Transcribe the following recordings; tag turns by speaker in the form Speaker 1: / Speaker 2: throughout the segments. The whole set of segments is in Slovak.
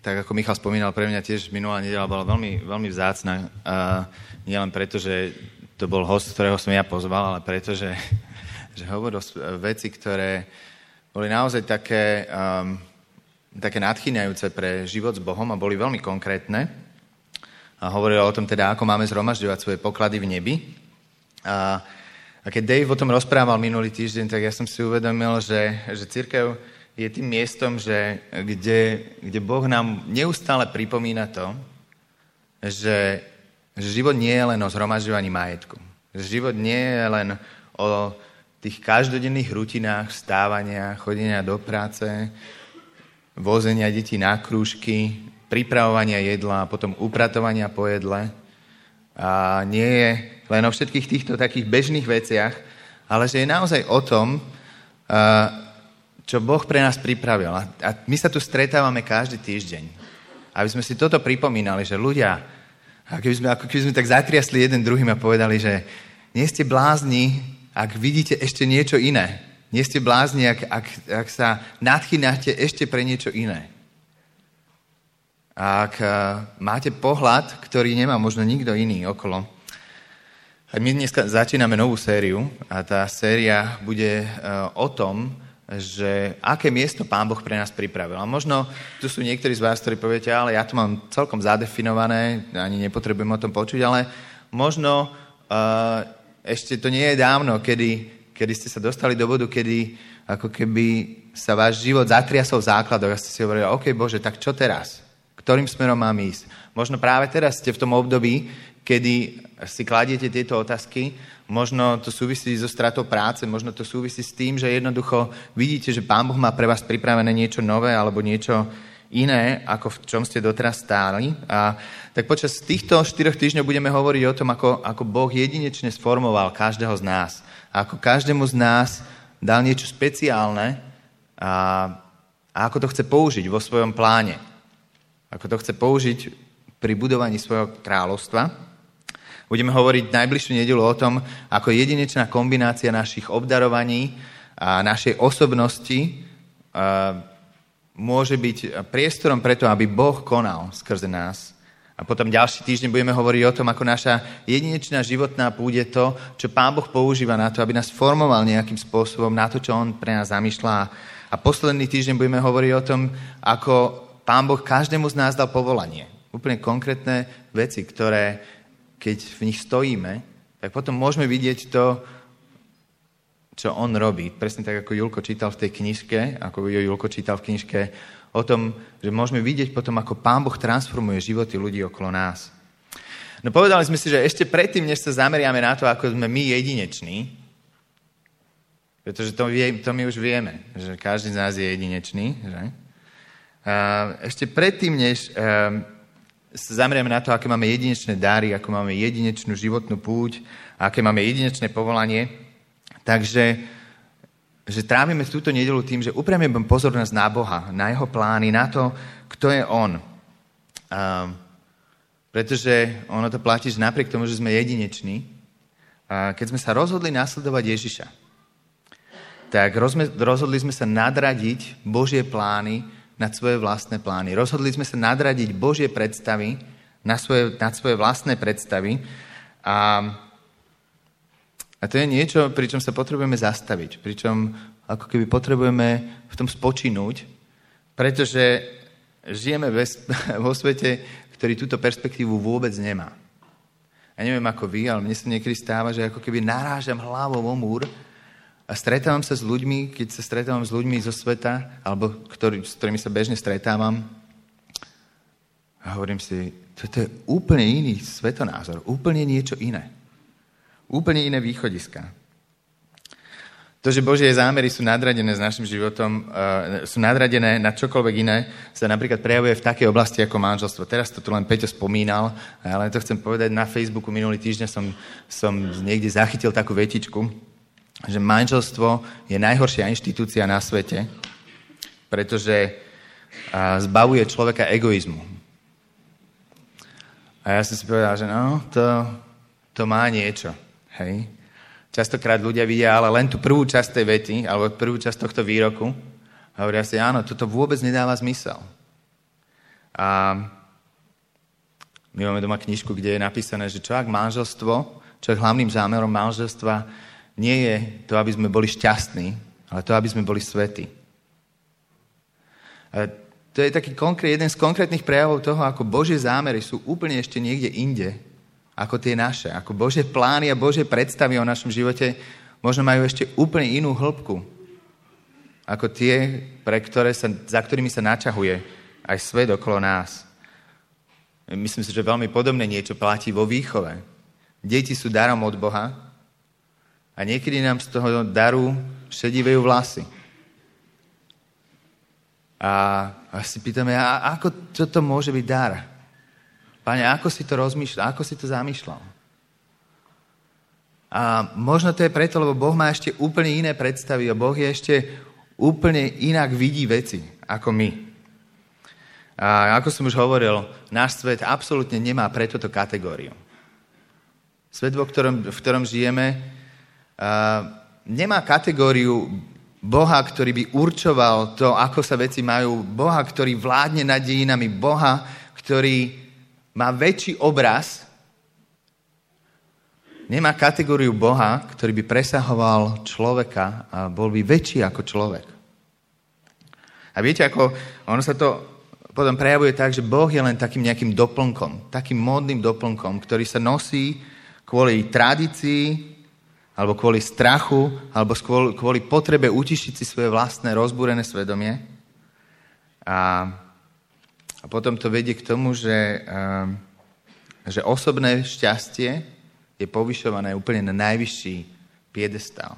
Speaker 1: tak ako Michal spomínal, pre mňa tiež minulá nedeľa bola veľmi, veľmi vzácna. Nie len preto, že to bol host, ktorého som ja pozval, ale preto, že hovoril veci, ktoré boli naozaj také nadchýňajúce pre život s Bohom a boli veľmi konkrétne. A hovoril o tom teda, ako máme zhromažďovať svoje poklady v nebi. A keď Dave o tom rozprával minulý týždeň, tak ja som si uvedomil, že cirkev je tým miestom, kde Boh nám neustále pripomína to, že život nie je len o zhromažďovaní majetku. Že život nie je len o tých každodenných rutinách vstávania, chodenia do práce, vozenia detí na krúžky, pripravovania jedla a potom upratovania po jedle. A nie je len o všetkých týchto takých bežných veciach, ale že je naozaj o tom, čo Boh pre nás pripravil. A my sa tu stretávame každý týždeň. Aby sme si toto pripomínali, že ľudia, ako keby sme tak zatriasli jeden druhým a povedali, že nie ste blázni, ak vidíte ešte niečo iné. Nie ste blázni, ak sa nadchýnate ešte pre niečo iné. Ak máte pohľad, ktorý nemá možno nikto iný okolo. A my dnes začíname novú sériu a tá séria bude o tom, že aké miesto Pán Boh pre nás pripravil. A možno tu sú niektorí z vás, ktorí poviete, ale ja to mám celkom zadefinované, ani nepotrebujem o tom počuť, ale možno ešte to nie je dávno, kedy ste sa dostali do bodu, kedy ako keby sa váš život zatriasol v základoch a ste si hovorili, OK Bože, tak čo teraz? Ktorým smerom mám ísť? Možno práve teraz ste v tom období, kedy si kladiete tieto otázky, možno to súvisí so stratou práce, možno to súvisí s tým, že jednoducho vidíte, že Pán Boh má pre vás pripravené niečo nové alebo niečo iné, ako v čom ste doteraz stáli. A tak počas týchto 4 týždňov budeme hovoriť o tom, ako Boh jedinečne sformoval každého z nás. A ako každému z nás dal niečo špeciálne a ako to chce použiť vo svojom pláne. Ako to chce použiť pri budovaní svojho kráľovstva. Budeme hovoriť najbližšiu nedeľu o tom, ako jedinečná kombinácia našich obdarovaní a našej osobnosti môže byť priestorom preto, aby Boh konal skrze nás. A potom ďalší týždeň budeme hovoriť o tom, ako naša jedinečná životná púť je to, čo Pán Boh používa na to, aby nás formoval nejakým spôsobom na to, čo On pre nás zamýšľa. A posledný týždeň budeme hovoriť o tom, ako Pán Boh každému z nás dal povolanie. Úplne konkrétne veci, ktoré, keď v nich stojíme, tak potom môžeme vidieť to, čo on robí. Presne tak, ako Julko čítal v tej knižke, ako Julko čítal v knižke o tom, že môžeme vidieť potom, ako Pán Boh transformuje životy ľudí okolo nás. No povedali sme si, že ešte predtým, než sa zameriame na to, ako sme my jedineční, pretože to my už vieme, že každý z nás je jedinečný, že? Ešte predtým, než sa zameriame na to, aké máme jedinečné dary, ako máme jedinečnú životnú púť, aké máme jedinečné povolanie, takže že trávime túto nedeľu tým, že upriamime pozornosť na Boha, na jeho plány, na to, kto je on. Pretože ono to platí, že napriek tomu, že sme jedineční, keď sme sa rozhodli nasledovať Ježiša, tak rozhodli sme sa nadradiť Božie plány nad svoje vlastné plány. Rozhodli sme sa nadradiť Božie predstavy nad svoje vlastné predstavy. A to je niečo, pričom sa potrebujeme zastaviť. Pričom ako keby potrebujeme v tom spočinúť, pretože žijeme vo svete, ktorý túto perspektívu vôbec nemá. Ja neviem ako vy, ale mne sa niekedy stáva, že ako keby narážam hlavou o múr a stretávam sa s ľuďmi, keď sa stretávam s ľuďmi zo sveta, alebo s ktorými sa bežne stretávam, a hovorím si, toto je úplne iný svetonázor, úplne niečo iné. Úplne iné východiska. To, že Božie zámery sú nadradené s našim životom, sú nadradené na čokoľvek iné, sa napríklad prejavuje v takej oblasti ako manželstvo. Teraz to tu len Peťo spomínal, ale to chcem povedať, na Facebooku minulý týždeň som niekde zachytil takú vetičku, že manželstvo je najhoršia inštitúcia na svete, pretože zbavuje človeka egoizmu. A ja som si povedal, že no, to má niečo. Hej. Častokrát ľudia vidia ale len tú prvú časť tej vety, alebo prvú časť tohto výroku a hovoria si, áno, toto vôbec nedáva zmysel. A my máme doma knižku, kde je napísané, že čo ak hlavným zámerom manželstva nie je to, aby sme boli šťastní, ale to, aby sme boli svätí. A to je taký jeden z konkrétnych prejavov toho, ako Božie zámery sú úplne ešte niekde inde, ako tie naše. Ako Božie plány a Božie predstavy o našom živote možno majú ešte úplne inú hĺbku, ako tie, za ktorými sa naťahuje aj svet okolo nás. Myslím si, že veľmi podobné niečo platí vo výchove. Deti sú darom od Boha a niekedy nám z toho daru šedivejú vlasy. A si pýtame, ako toto môže byť dar? Pane, ako si to rozmýšľal? Ako si to zamýšľal? A možno to je preto, lebo Boh má ešte úplne iné predstavy a Boh je ešte úplne inak vidí veci ako my. A ako som už hovoril, náš svet absolútne nemá pre toto kategóriu. Svet, v ktorom žijeme, nemá kategóriu Boha, ktorý by určoval to, ako sa veci majú, Boha, ktorý vládne nad dejinami, Boha, ktorý má väčší obraz. Nemá kategóriu Boha, ktorý by presahoval človeka a bol by väčší ako človek. A viete, ako ono sa to potom prejavuje tak, že Boh je len takým nejakým doplnkom, takým módnym doplnkom, ktorý sa nosí kvôli tradícii, alebo kvôli strachu, alebo kvôli potrebe utišiť si svoje vlastné rozbúrené svedomie. A potom to vedie k tomu, že osobné šťastie je povyšované úplne na najvyšší piedestál.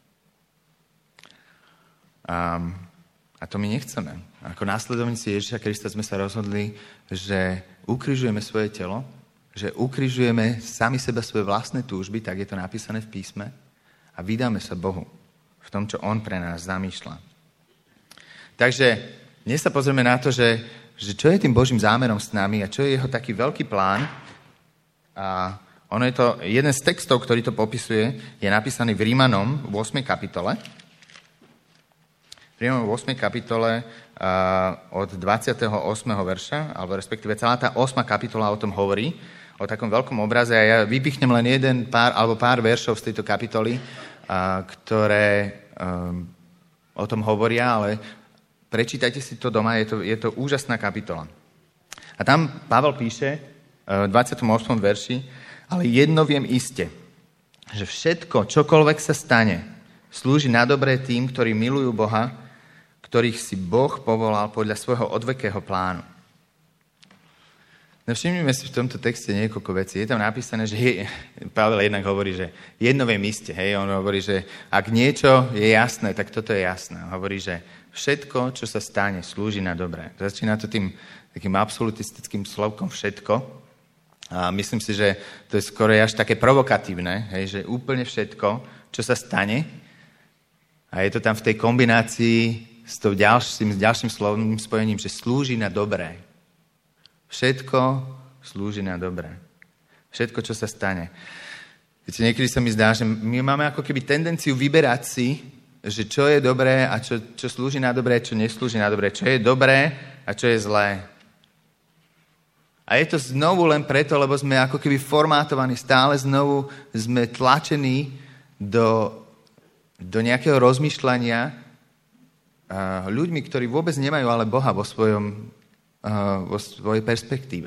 Speaker 1: A to my nechceme. Ako následovníci Ježiša Krista sme sa rozhodli, že ukrižujeme svoje telo, že ukrižujeme sami seba svoje vlastné túžby, tak je to napísané v písme, a vydáme sa Bohu v tom, čo On pre nás zamýšľa. Takže dnes sa pozrieme na to, že čo je tým Božím zámerom s nami a čo je jeho taký veľký plán. A ono je to, jeden z textov, ktorý to popisuje, je napísaný v Rímanom v 8. kapitole. V Rímanom v 8. kapitole od 28. verša, alebo respektíve celá tá 8. kapitola o tom hovorí, o takom veľkom obraze, a ja vypichnem len pár veršov z tejto kapitoly, ktoré o tom hovoria, ale prečítajte si to doma, je to úžasná kapitola. A tam Pavel píše v 28. verši, ale jedno viem iste, že všetko, čokoľvek sa stane, slúži na dobré tým, ktorí milujú Boha, ktorých si Boh povolal podľa svojho odvekého plánu. No všimnime si v tomto texte niekoľko vecí. Je tam napísané, že Pavel jednak hovorí, že jedno viem iste. Hej? On hovorí, že ak niečo je jasné, tak toto je jasné. On hovorí, že všetko, čo sa stane, slúži na dobré. Začína to tým takým absolutistickým slovkom všetko. A myslím si, že to je skoro až také provokatívne, hej? Že úplne všetko, čo sa stane. A je to tam v tej kombinácii s ďalším slovným spojením, že slúži na dobré. Všetko slúži na dobré. Všetko, čo sa stane. Viete, niekedy sa mi zdá, že my máme ako keby tendenciu vyberať si, že čo je dobré a čo slúži na dobré, čo neslúži na dobré. Čo je dobré a čo je zlé. A je to znovu len preto, lebo sme ako keby formátovaní, stále znovu sme tlačení do nejakého rozmýšľania ľuďmi, ktorí vôbec nemajú ale Boha vo svojej perspektíve.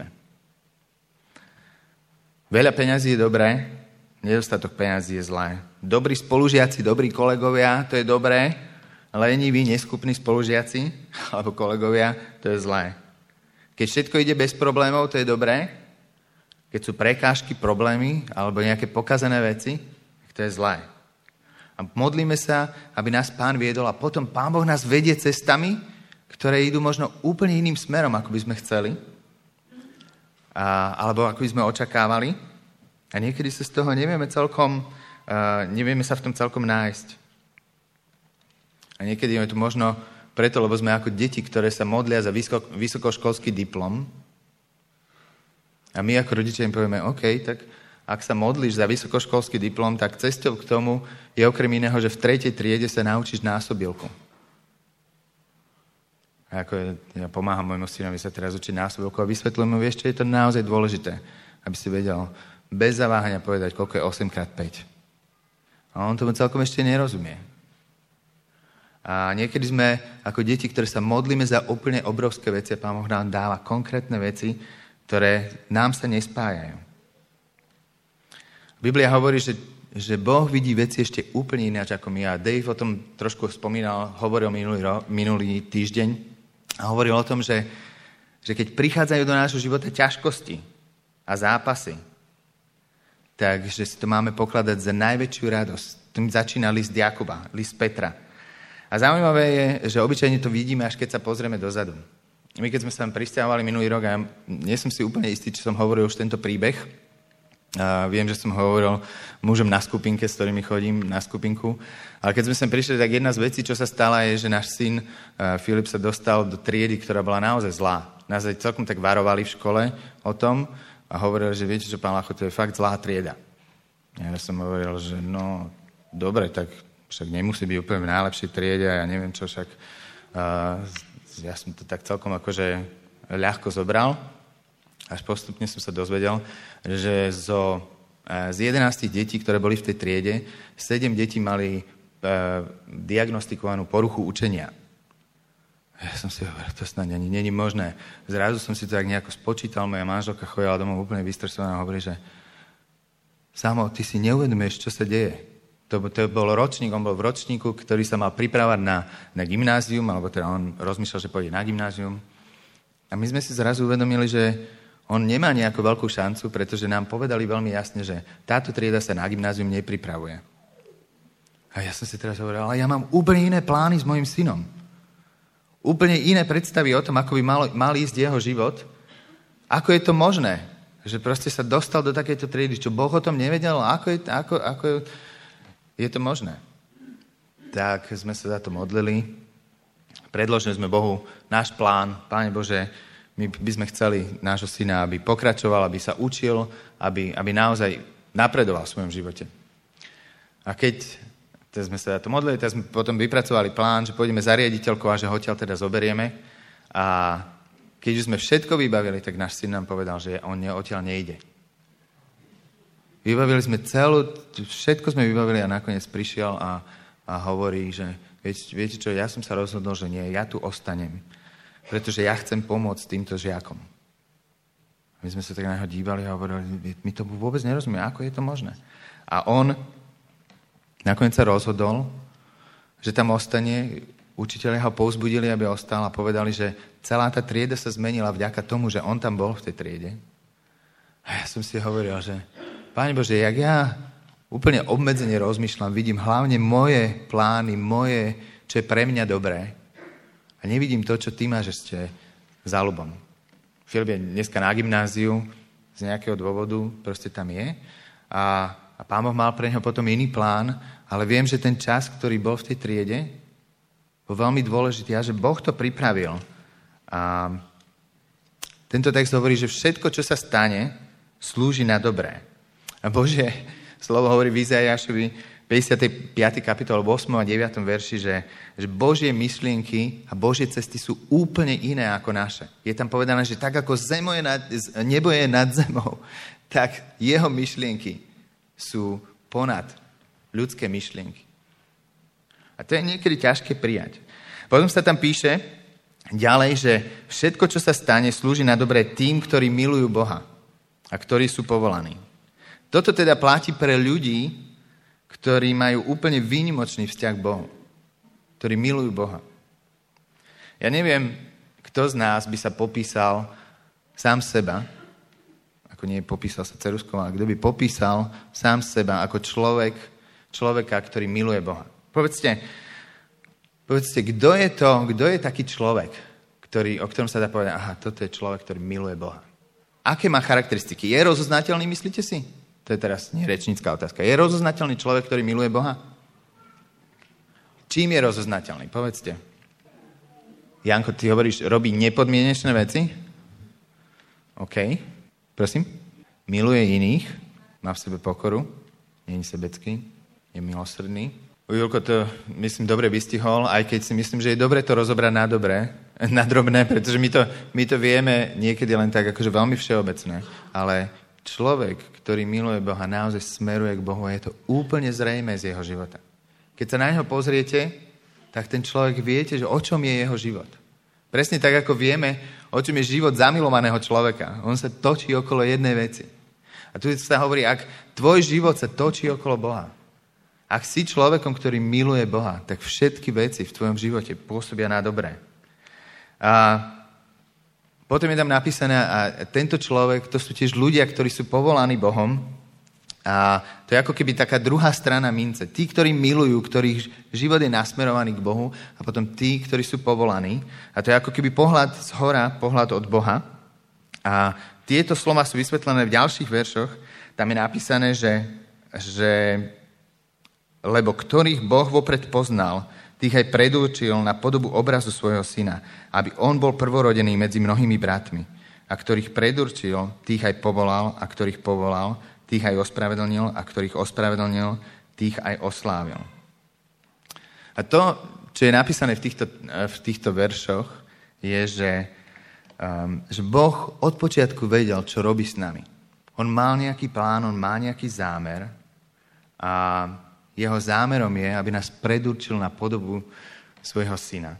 Speaker 1: Veľa peňazí je dobré, nedostatok peňazí je zlé. Dobrí spolužiaci, dobrí kolegovia, to je dobré, leniví, neschopní spolužiaci alebo kolegovia, to je zlé. Keď všetko ide bez problémov, to je dobré. Keď sú prekážky, problémy alebo nejaké pokazané veci, to je zlé. A modlíme sa, aby nás Pán viedol a potom Pán Boh nás vedie cestami, ktoré idú možno úplne iným smerom, ako by sme chceli, alebo ako by sme očakávali. A niekedy sa z toho nevieme sa v tom celkom nájsť. A niekedy je to možno preto, lebo sme ako deti, ktoré sa modlia za vysokoškolský diplom. A my ako rodičia im povieme, OK, tak ak sa modlíš za vysokoškolský diplom, tak cestou k tomu je okrem iného, že v 3. triede sa naučíš násobilku. Ja pomáham môjmu synovi sa teraz učiť násobovku a vysvetľujem mu, vieš, čo je to naozaj dôležité, aby si vedel bez zaváhania povedať, koľko je 8x5. A on tomu celkom ešte nerozumie. A niekedy sme ako deti, ktoré sa modlíme za úplne obrovské veci a Pán Boh nám dáva konkrétne veci, ktoré nám sa nespájajú. Biblia hovorí, že Boh vidí veci ešte úplne ináč ako my. A Dave o tom trošku hovoril minulý týždeň a hovoril o tom, že keď prichádzajú do nášho života ťažkosti a zápasy, takže si to máme pokladať za najväčšiu radosť. Tým začína list Jakuba, list Petra. A zaujímavé je, že obyčajne to vidíme, až keď sa pozrieme dozadu. My, keď sme sa tam prisťahovali minulý rok, a nie som si úplne istý, či som hovoril už tento príbeh, viem, že som hovoril mužom na skupinke, s ktorými chodím na skupinku. Ale keď sme sem prišli, tak jedna z vecí, čo sa stala, je, že náš syn Filip sa dostal do triedy, ktorá bola naozaj zlá. Nás aj celkom tak varovali v škole o tom a hovorili, že viete čo, pán Lacho, to je fakt zlá trieda. Ja som hovoril, že no, dobre, tak však nemusí byť úplne v najlepšej triede a ja neviem čo, však ja som to tak celkom akože ľahko zobral. Až postupne som sa dozvedel, že z 11 detí, ktoré boli v tej triede, 7 detí mali diagnostikovanú poruchu učenia. Ja som si hovoril, to snad není možné. Zrazu som si to tak nejako spočítal, moja manželka chodila domov úplne vystresovaná a hovorí, že Samo, ty si neuvedomuješ, čo sa deje. To bol ročník, on bol v ročníku, ktorý sa mal pripravať na gymnázium, alebo teda on rozmýšľal, že pôjde na gymnázium. A my sme si zrazu uvedomili, že on nemá nejakú veľkú šancu, pretože nám povedali veľmi jasne, že táto trieda sa na gymnázium nepripravuje. A ja som si teraz hovoril, ale ja mám úplne iné plány s mojim synom. Úplne iné predstavy o tom, ako by mal ísť jeho život. Ako je to možné, že proste sa dostal do takejto triedy, čo Boh o tom nevedel, ako je to možné. Tak sme sa za to modlili. Predložili sme Bohu náš plán. Páne Bože, my by sme chceli nášho syna, aby pokračoval, aby sa učil, aby naozaj napredoval v svojom živote. A keď sme sa za to modlili, tak sme potom vypracovali plán, že pôjdeme za riaditeľkou a že ho odtiaľ teda zoberieme. A keď už sme všetko vybavili, tak náš syn nám povedal, že on odtiaľ nejde. Vybavili sme všetko sme vybavili a nakoniec prišiel a hovorí, že viete čo, ja som sa rozhodol, že nie, ja tu ostanem. Pretože ja chcem pomôcť týmto žiakom. My sme sa tak na neho dívali a hovorili, my to vôbec nerozumieme, ako je to možné. A on nakoniec sa rozhodol, že tam ostane, učitelia ho povzbudili, aby ostal a povedali, že celá tá trieda sa zmenila vďaka tomu, že on tam bol v tej triede. A ja som si hovoril, že Páne Bože, jak ja úplne obmedzene rozmýšľam, vidím hlavne moje plány, čo je pre mňa dobré. A nevidím to, čo ty máš ešte za ľubom. Filip je dneska na gymnáziu z nejakého dôvodu, proste tam je. A Pán Boh mal pre neho potom iný plán, ale viem, že ten čas, ktorý bol v tej triede, bol veľmi dôležitý a že Boh to pripravil. A tento text hovorí, že všetko, čo sa stane, slúži na dobré. A Božie slovo hovorí v Izaiášovi 55. kapitole 8. a 9. verši, že Božie myšlienky a Božie cesty sú úplne iné ako naše. Je tam povedané, že tak ako nebo je nad zemou, tak jeho myšlienky sú ponad ľudské myšlienky. A to je niekedy ťažké prijať. Potom sa tam píše ďalej, že všetko, čo sa stane, slúži na dobré tým, ktorí milujú Boha a ktorí sú povolaní. Toto teda platí pre ľudí, ktorí majú úplne výnimočný vzťah k Bohu, ktorí milujú Boha. Ja neviem, kto z nás by sa popísal sám seba, ako nie popísal sa ceruzkou, ale kto by popísal sám seba ako človeka, ktorý miluje Boha. Povedzte, kto je taký človek, o ktorom sa dá povedať, aha, toto je človek, ktorý miluje Boha. Aké má charakteristiky? Je rozoznateľný, myslíte si? To je teraz nerečnícka otázka. Je rozoznateľný človek, ktorý miluje Boha? Čím je rozoznateľný? Povedzte. Janko, ty hovoríš, robí nepodmienečné veci? OK. Prosím. Miluje iných, má v sebe pokoru, nie je sebecký, je milosrdný. Julko to, myslím, dobre vystihol, aj keď si myslím, že je dobre to rozobrať na dobré, na drobné, pretože my to vieme niekedy len tak akože veľmi všeobecné, ale človek, ktorý miluje Boha, naozaj smeruje k Bohu a je to úplne zrejmé z jeho života. Keď sa na neho pozriete, tak ten človek viete, že o čom je jeho život. Presne tak, ako vieme, o čom je život zamilovaného človeka. On sa točí okolo jednej veci. A tu sa hovorí, ak tvoj život sa točí okolo Boha, ak si človekom, ktorý miluje Boha, tak všetky veci v tvojom živote pôsobia na dobré. A potom je tam napísané, a tento človek, to sú tiež ľudia, ktorí sú povolaní Bohom, a to je ako keby taká druhá strana mince. Tí, ktorí milujú, ktorých život je nasmerovaný k Bohu, a potom tí, ktorí sú povolaní. A to je ako keby pohľad z hora, pohľad od Boha. A tieto slova sú vysvetlené v ďalších veršoch. Tam je napísané, že lebo ktorých Boh vopred poznal, tých aj predurčil na podobu obrazu svojho syna, aby on bol prvorodený medzi mnohými bratmi. A ktorých predurčil, tých aj povolal, a ktorých povolal, tých aj ospravedlnil, a ktorých ospravedlnil, tých aj oslávil. A to, čo je napísané v týchto veršoch, je, že Boh od počiatku vedel, čo robí s nami. On mal nejaký plán, on má nejaký zámer a jeho zámerom je, aby nás predurčil na podobu svojho syna.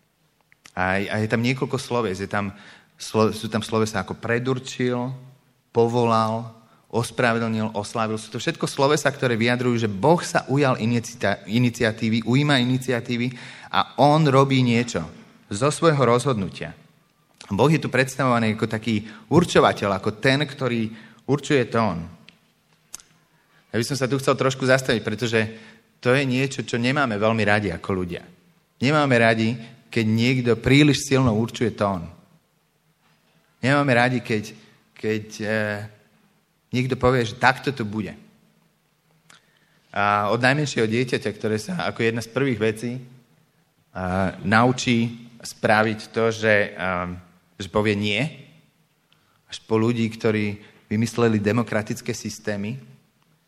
Speaker 1: A je tam niekoľko slovies. Sú tam slovesa ako predurčil, povolal, ospravedlnil, oslávil. Sú to všetko slovesa, ktoré vyjadrujú, že Boh sa ujal iniciatívy, ujíma iniciatívy a on robí niečo zo svojho rozhodnutia. Boh je tu predstavovaný ako taký určovateľ, ako ten, ktorý určuje tón. Ja by som sa tu chcel trošku zastaviť, pretože to je niečo, čo nemáme veľmi radi ako ľudia. Nemáme radi, keď niekto príliš silno určuje tón. Nemáme radi, keď niekto povie, že takto to bude. A od najmenšieho dieťaťa, ktoré sa ako jedna z prvých vecí naučí spraviť to, že povie nie, až po ľudí, ktorí vymysleli demokratické systémy,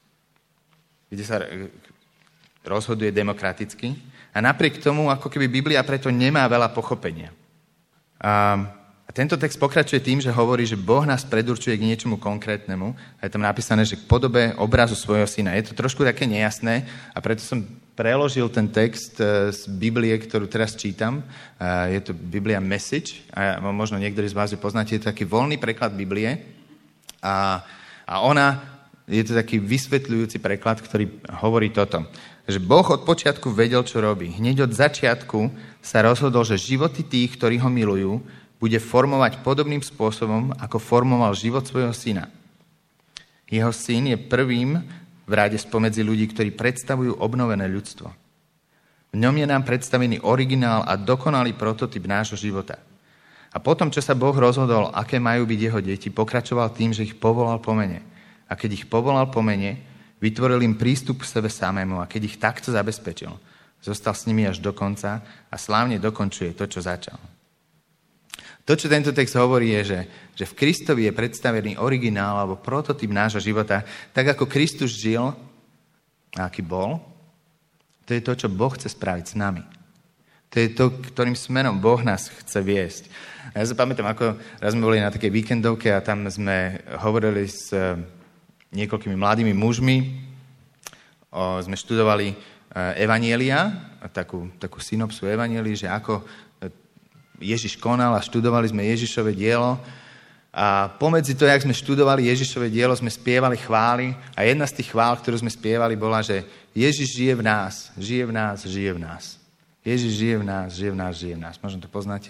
Speaker 1: kde sa rozhoduje demokraticky. A napriek tomu, ako keby Biblia preto nemá veľa pochopenia. A tento text pokračuje tým, že hovorí, že Boh nás predurčuje k niečomu konkrétnemu. A je tam napísané, že k podobe obrazu svojho syna. Je to trošku také nejasné a preto som preložil ten text z Biblie, ktorú teraz čítam. Je to Biblia Message. A možno niektorí z vás ju poznáte. Je to taký voľný preklad Biblie. A ona... Je to taký vysvetľujúci preklad, ktorý hovorí toto. Že Boh od počiatku vedel, čo robí. Hneď od začiatku sa rozhodol, že životy tých, ktorí ho milujú, bude formovať podobným spôsobom, ako formoval život svojho syna. Jeho syn je prvým v rade spomedzi ľudí, ktorí predstavujú obnovené ľudstvo. V ňom je nám predstavený originál a dokonalý prototyp nášho života. A potom, čo sa Boh rozhodol, aké majú byť jeho deti, pokračoval tým, že ich povolal po mene. A keď ich povolal po mene, vytvoril im prístup k sebe samému a keď ich takto zabezpečil, zostal s nimi až do konca a slávne dokončuje to, čo začal. To, čo tento text hovorí, je, že v Kristovi je predstavený originál alebo prototyp nášho života, tak ako Kristus žil a aký bol, to je to, čo Boh chce spraviť s nami. To je to, ktorým smerom Boh nás chce viesť. A ja sa pamätám, ako raz sme boli na takej víkendovke a tam sme hovorili s niekoľkými mladými mužmi. Sme študovali evanjelia, takú synopsu evanjelii, že ako Ježiš konal a študovali sme Ježišové dielo. A pomedzi to, jak sme študovali Ježišové dielo, sme spievali chvály a jedna z tých chvál, ktorú sme spievali, bola, že Ježiš žije v nás, žije v nás, žije v nás. Ježiš žije v nás, žije v nás, žije v nás. Možno to poznáte?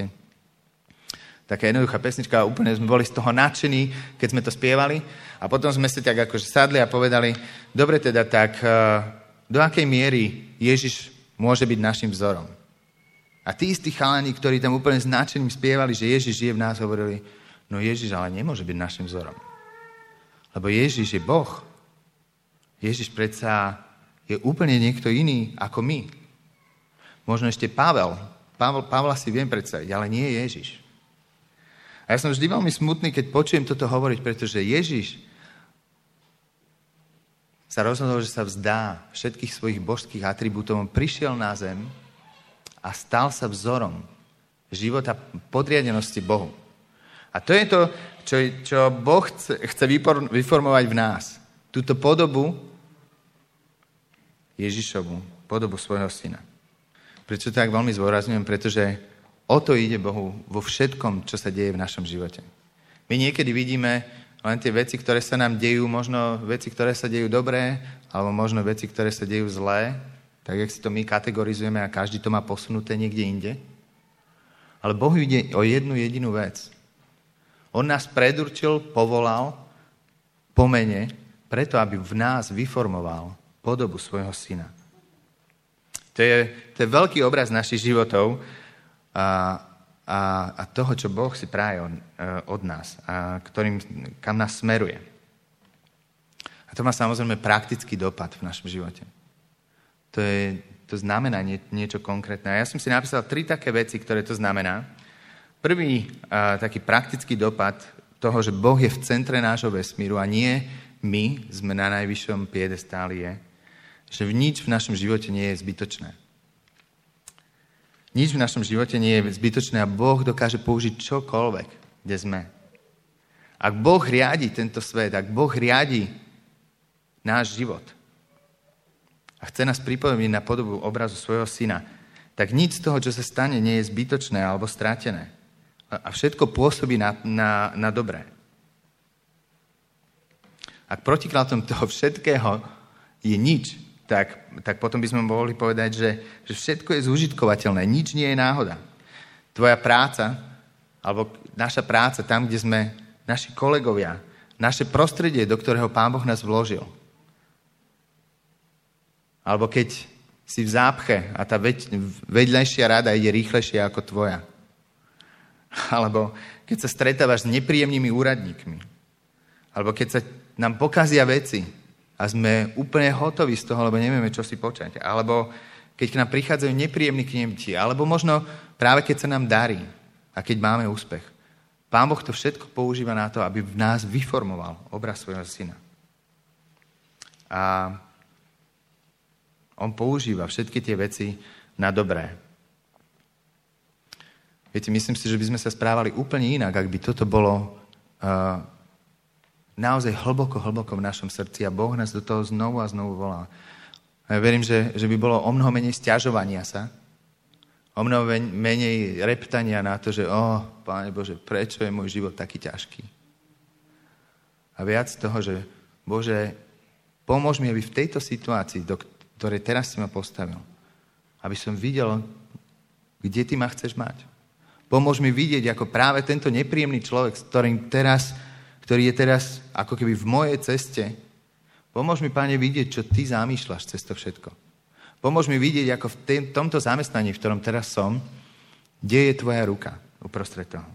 Speaker 1: Taká jednoduchá pesnička a úplne sme boli z toho nadšení, keď sme to spievali. A potom sme si tak akože sadli a povedali, dobre teda tak, do akej miery Ježiš môže byť našim vzorom? A tí istí chalani, ktorí tam úplne s nadšením spievali, že Ježiš žije v nás, hovorili, no Ježiš ale nemôže byť našim vzorom. Lebo Ježiš je Boh. Ježiš predsa je úplne niekto iný ako my. Možno ešte Pavla si viem predstaviť, ale nie Ježiš. A ja som vždy veľmi smutný, keď počujem toto hovoriť, pretože Ježiš sa rozhodol, že sa vzdá všetkých svojich božských atribútov. On prišiel na zem a stal sa vzorom života podriadenosti Bohu. A to je to, čo Boh chce vyformovať v nás. Túto podobu Ježišovu, podobu svojho syna. Prečo to tak veľmi zdôrazňujem? Pretože o to ide Bohu vo všetkom, čo sa deje v našom živote. My niekedy vidíme len tie veci, ktoré sa nám dejú, možno veci, ktoré sa dejú dobré, alebo možno veci, ktoré sa dejú zlé, tak jak si to my kategorizujeme a každý to má posunuté niekde inde. Ale Bohu ide o jednu jedinú vec. On nás predurčil, povolal po mene, preto, aby v nás vyformoval podobu svojho syna. To je veľký obraz našich životov a toho, čo Boh si praje od nás a kam nás smeruje. A to má samozrejme praktický dopad v našom živote. To znamená niečo konkrétne. A ja som si napísal 3 také veci, ktoré to znamená. Prvý taký praktický dopad toho, že Boh je v centre nášho vesmíru a nie my sme na najvyššom piedestáli, je, že nič v našom živote nie je zbytočné. Nič v našom živote nie je zbytočné a Boh dokáže použiť čokoľvek, kde sme. Ak Boh riadi tento svet, ak Boh riadi náš život a chce nás pripomenúť na podobu obrazu svojho syna, tak nič z toho, čo sa stane, nie je zbytočné alebo stratené. A všetko pôsobí na dobré. Ak protikladom toho všetkého je nič, tak potom by sme mohli povedať, že všetko je zúžitkovateľné, nič nie je náhoda. Tvoja práca, alebo naša práca tam, kde sme naši kolegovia, naše prostredie, do ktorého Pán Boh nás vložil. Alebo keď si v zápche a tá vedľajšia rada ide rýchlejšie ako tvoja. Alebo keď sa stretávaš s nepríjemnými úradníkmi. Alebo keď sa nám pokazia veci a sme úplne hotoví z toho, lebo nevieme, čo si počať. Alebo keď k nám prichádzajú nepríjemní klienti. Alebo možno práve keď sa nám darí a keď máme úspech. Pán Boh to všetko používa na to, aby v nás vyformoval obraz svojho syna. A on používa všetky tie veci na dobré. Viete, myslím si, že by sme sa správali úplne inak, ak by toto bolo naozaj hlboko v našom srdci a Boh nás do toho znovu a znovu volá. A ja verím, že by bolo o mnoho menej sťažovania sa, o mnoho menej reptania na to, že Páne Bože, prečo je môj život taký ťažký? A viac toho, že Bože, pomôž mi, aby v tejto situácii, do ktorej teraz si ma postavil, aby som videl, kde ty ma chceš mať. Pomôž mi vidieť, ako práve tento nepríjemný človek, ktorý je teraz ako keby v mojej ceste, pomôž mi, Pane, vidieť, čo ty zamýšľaš cez to všetko. Pomôž mi vidieť, ako v tomto zamestnaní, v ktorom teraz som, kde je tvoja ruka uprostred toho.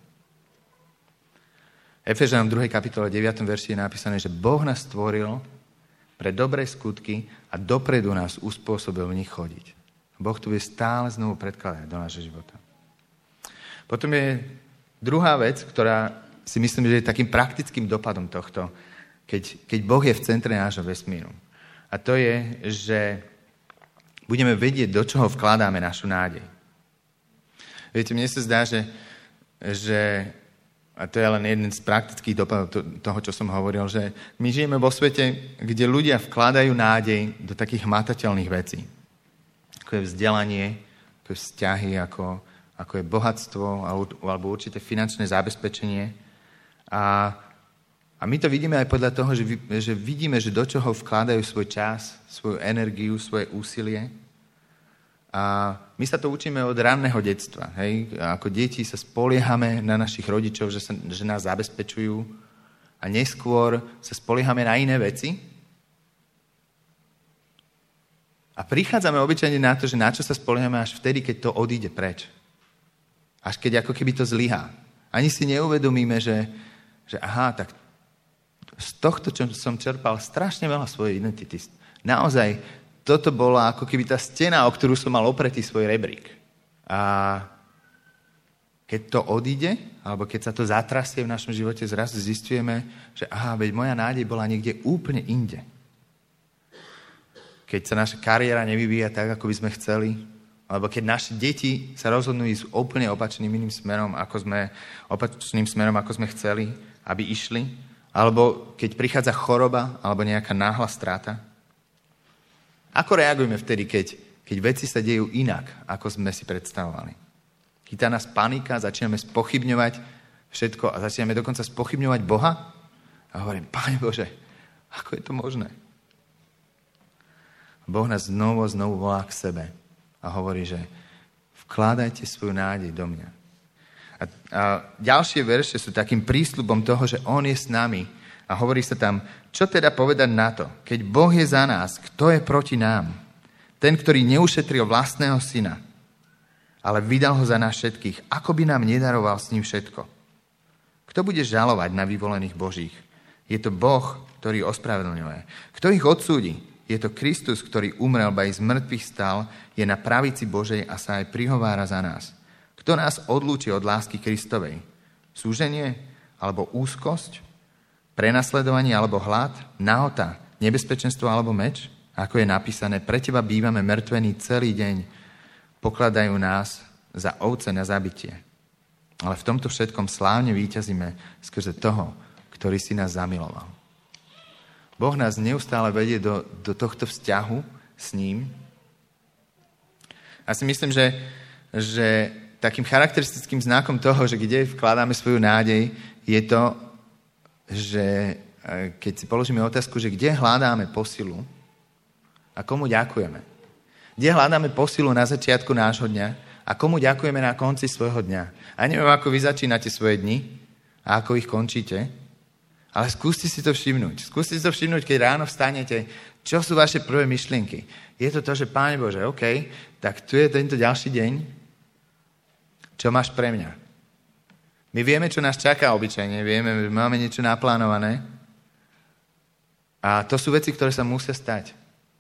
Speaker 1: Efežanom 2. kapitole 9. verši je napísané, že Boh nás stvoril pre dobré skutky a dopredu nás uspôsobil v nich chodiť. Boh tu bude stále znovu predkladať do nášho života. Potom je druhá vec, ktorá si myslím, že je takým praktickým dopadom tohto, keď Boh je v centre nášho vesmíru. A to je, že budeme vedieť, do čoho vkladáme našu nádej. Viete, mne sa zdá, že a to je len jeden z praktických dopadov toho, čo som hovoril, že my žijeme vo svete, kde ľudia vkladajú nádej do takých hmatateľných vecí. Ako je vzdelanie, ako je vzťahy, ako je bohatstvo alebo určité finančné zabezpečenie. A my to vidíme aj podľa toho, že vidíme, že do čoho vkladajú svoj čas, svoju energiu, svoje úsilie. A my sa to učíme od ranného detstva. Hej? Ako deti sa spoliehame na našich rodičov, že nás zabezpečujú a neskôr sa spoliehame na iné veci. A prichádzame obyčajne na to, že na čo sa spoliehame až vtedy, keď to odíde preč. Až keď ako keby to zlyhá. Ani si neuvedomíme, že aha, tak z tohto, čo som čerpal strašne veľa svojej identity. Naozaj, toto bola ako keby tá stena, o ktorú som mal opretý svoj rebrík. A keď to odíde, alebo keď sa to zatrasie v našom živote, zrazu zistujeme, že aha, veď moja nádej bola niekde úplne inde. Keď sa naša kariéra nevyvíja tak, ako by sme chceli, Alebo keď naše deti sa rozhodnú ísť úplne opačným smerom, ako sme chceli, aby išli. Alebo keď prichádza choroba, alebo nejaká náhla strata. Ako reagujeme vtedy, keď veci sa dejú inak, ako sme si predstavovali? Chytá nás panika, začíname spochybňovať všetko a začíname dokonca spochybňovať Boha? A hovorím, Pane Bože, ako je to možné? Boh nás znovu volá k sebe a hovorí, že vkladajte svoju nádej do mňa. A ďalšie verše sú takým prísľubom toho, že on je s nami. A hovorí sa tam, čo teda povedať na to? Keď Boh je za nás, kto je proti nám? Ten, ktorý neušetril vlastného syna, ale vydal ho za nás všetkých. Ako by nám nedaroval s ním všetko? Kto bude žalovať na vyvolených Božích? Je to Boh, ktorý ospravedlňuje. Kto ich odsúdi? Je to Kristus, ktorý umrel, ba aj z mŕtvych stal, je na pravici Božej a sa aj prihovára za nás. Kto nás odlúči od lásky Kristovej? Súženie? Alebo úzkosť? Prenasledovanie? Alebo hlad? Nahota? Nebezpečenstvo? Alebo meč? Ako je napísané, pre teba bývame mŕtvení celý deň. Pokladajú nás za ovce na zabitie. Ale v tomto všetkom slávne víťazíme skrze toho, ktorý si nás zamiloval. Boh nás neustále vedie do tohto vzťahu s ním. A si myslím, že takým charakteristickým znakom toho, že kde vkladáme svoju nádej, je to, že keď si položíme otázku, že kde hľadáme posilu a komu ďakujeme. Kde hľadáme posilu na začiatku nášho dňa a komu ďakujeme na konci svojho dňa. A neviem, ako vy začínate svoje dni a ako ich končíte, ale skúste si to všimnúť. Skúste si to všimnúť, keď ráno vstanete, čo sú vaše prvé myšlienky. Je to to, že Páne Bože, OK, tak tu je tento ďalší deň, čo máš pre mňa? My vieme, čo nás čaká obyčajne, vieme, že máme niečo naplánované a to sú veci, ktoré sa musia stať.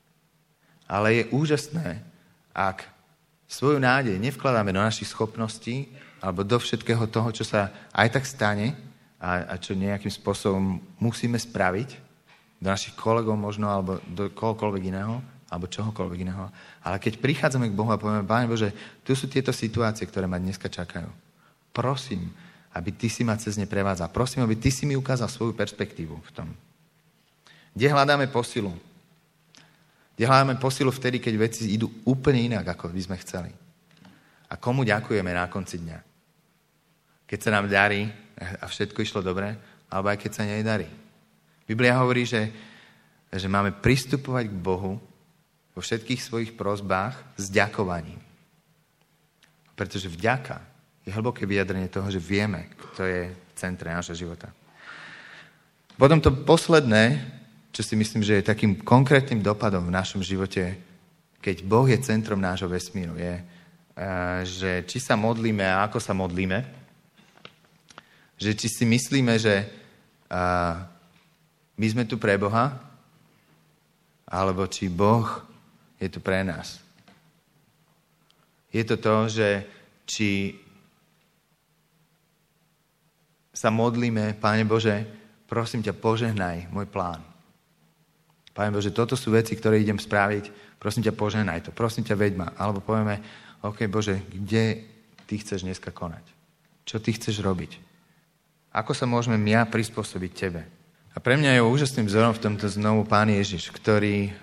Speaker 1: Ale je úžasné, ak svoju nádej nevkladáme do našich schopností alebo do všetkého toho, čo sa aj tak stane a čo nejakým spôsobom musíme spraviť do našich kolegov možno, alebo do kohokoľvek iného, alebo čohokoľvek iného. Ale keď prichádzame k Bohu a povieme, Páne Bože, tu sú tieto situácie, ktoré ma dneska čakajú. Prosím, aby Ty si ma cez ne prevádzal. Prosím, aby Ty si mi ukázal svoju perspektívu v tom. Kde hľadáme posilu? Kde hľadáme posilu vtedy, keď veci idú úplne inak, ako by sme chceli. A komu ďakujeme na konci dňa? Keď sa nám darí a všetko išlo dobre, alebo aj keď sa nedarí. Biblia hovorí, že máme pristupovať k Bohu vo všetkých svojich prosbách s ďakovaním. Pretože vďaka je hlboké vyjadrenie toho, že vieme, kto je v centre nášho života. Potom to posledné, čo si myslím, že je takým konkrétnym dopadom v našom živote, keď Boh je centrom nášho vesmíru, je, že či sa modlíme a ako sa modlíme, že či si myslíme, že my sme tu pre Boha, alebo či Boh je tu pre nás. Je to to, že či sa modlíme, Pane Bože, prosím ťa, požehnaj môj plán. Pane Bože, toto sú veci, ktoré idem spraviť, prosím ťa, požehnaj to, prosím ťa, veď ma. Alebo povieme, OK, Bože, kde Ty chceš dneska konať? Čo Ty chceš robiť? Ako sa môžeme ja prispôsobiť Tebe? A pre mňa je úžasným vzorom v tomto znovu Pán Ježiš, ktorý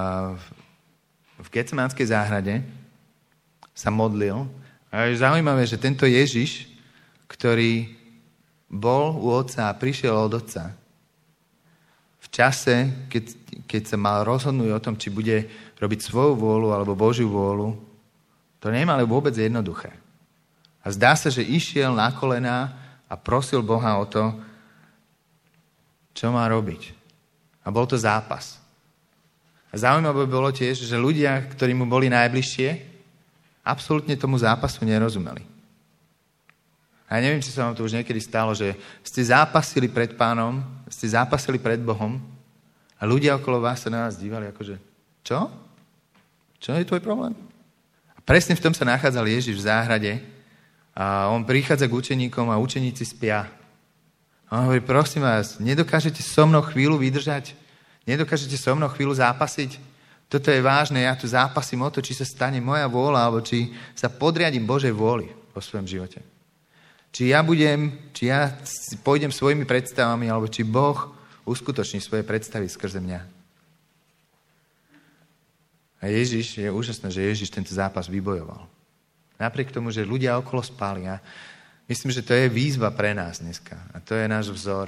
Speaker 1: v Getsemanskej záhrade sa modlil. A je zaujímavé, že tento Ježiš, ktorý bol u Otca a prišiel od Otca, v čase, keď sa mal rozhodnúť o tom, či bude robiť svoju vôľu alebo Božiu vôľu, to nemali vôbec jednoduché. A zdá sa, že išiel na kolená a prosil Boha o to, čo má robiť. A bol to zápas. A zaujímavé bolo tiež, že ľudia, ktorí mu boli najbližšie, absolútne tomu zápasu nerozumeli. A ja neviem, či sa vám to už niekedy stalo, že ste zápasili pred Pánom, ste zápasili pred Bohom a ľudia okolo vás sa na vás dívali akože, čo? Čo je tvoj problém? A presne v tom sa nachádzal Ježiš v záhrade a on prichádza k učeníkom a učeníci spia. A on hovorí, prosím vás, nedokážete so mnou chvíľu vydržať? Nedokážete so mnou chvíľu zápasiť? Toto je vážne, ja tu zápasím o to, či sa stane moja vôľa, alebo či sa podriadím Božej vôli vo svojom živote. Či ja pôjdem svojimi predstavami, alebo či Boh uskutoční svoje predstavy skrze mňa. A Ježiš, je úžasné, že Ježiš tento zápas vybojoval. Napriek tomu, že ľudia okolo spali. A myslím, že to je výzva pre nás dneska. A to je náš vzor.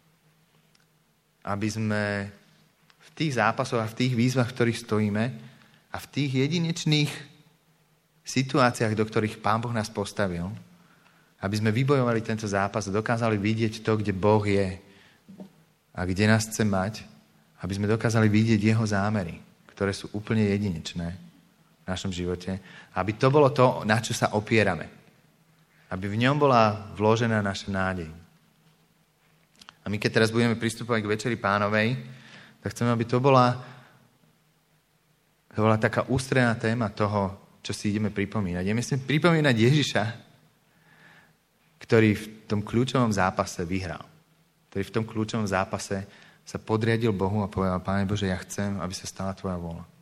Speaker 1: Aby sme v tých zápasoch a v tých výzvach, v ktorých stojíme a v tých jedinečných situáciách, do ktorých Pán Boh nás postavil, aby sme vybojovali tento zápas a dokázali vidieť to, kde Boh je a kde nás chce mať, aby sme dokázali vidieť jeho zámery, ktoré sú úplne jedinečné v našom živote. Aby to bolo to, na čo sa opierame. Aby v ňom bola vložená naša nádej. A my, keď teraz budeme pristupovať k Večeri Pánovej, tak chceme, aby to bola taká ústredná téma toho, čo si ideme pripomínať. Ideme si pripomínať Ježiša, ktorý v tom kľúčovom zápase vyhral. Ktorý v tom kľúčovom zápase sa podriadil Bohu a povedal: Pane Bože, ja chcem, aby sa stala tvoja vôľa.